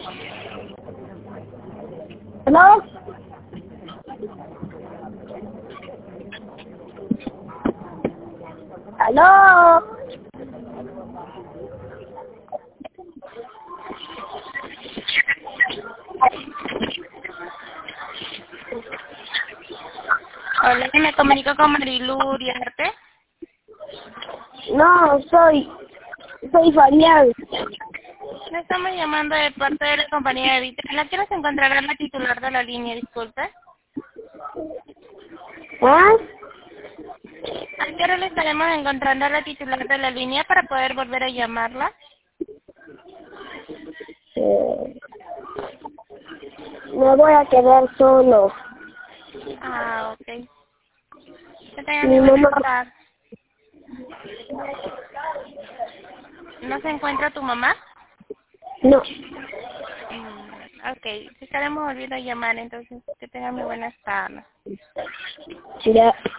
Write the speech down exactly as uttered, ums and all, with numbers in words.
¿Aló? ¿Aló? Hola, me comunico con Marilu Uriarte. No, soy... Soy Fabián. Le estamos llamando de parte de la compañía de Vita. ¿La quiero encontrar a la titular de la línea? Disculpe. ¿Ah? ¿A qué hora le estaremos encontrando a la titular de la línea para poder volver a llamarla? Eh, me voy a quedar solo. Ah, ok. Que tenga Mi muy buenas mamá... tardes. ¿No se encuentra tu mamá? No. Mm, ok, te estaremos volviendo a llamar, entonces que tenga muy buenas tardes. Ya.